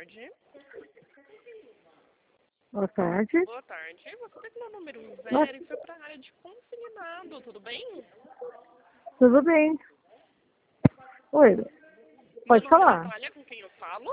tarde. Boa tarde. Boa tarde. Você pegou o número 0 e foi para a área de consignado, tudo bem? Tudo bem. Oi, pode Meu nome é falar. Natália, com quem eu falo?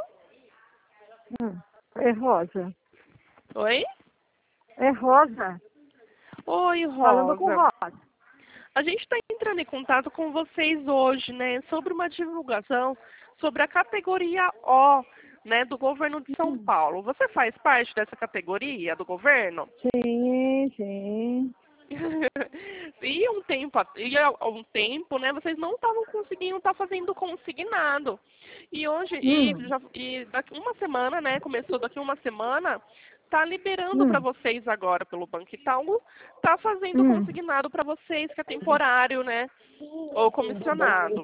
É Rosa. Oi? É Rosa. Oi, Falando com Rosa. Rosa. A gente está entrando em contato com vocês hoje, né, sobre uma divulgação sobre a categoria O, né, do governo de São Paulo. Você faz parte dessa categoria do governo? Sim. E há um tempo, né, vocês não estavam conseguindo estar fazendo consignado. E hoje, daqui uma semana, né, começou daqui uma semana, tá liberando para vocês agora pelo Banco Itaú, tá fazendo consignado para vocês, que é temporário, né, ou comissionado.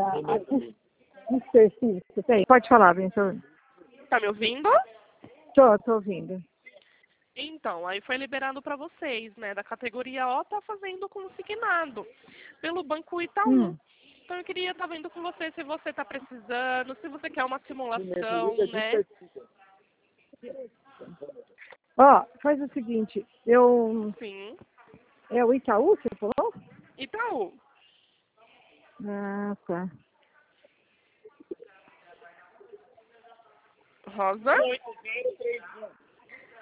Específico. Tem. Pode falar, bem, Tá me ouvindo? tô ouvindo. Então, aí foi liberado para vocês, né, da categoria O, tá fazendo consignado pelo Banco Itaú. Então eu queria estar vendo com você se você está precisando, se você quer uma simulação, né? Ó, faz o seguinte, Sim. é o Itaú, você falou? Itaú. Ah, tá. Rosa?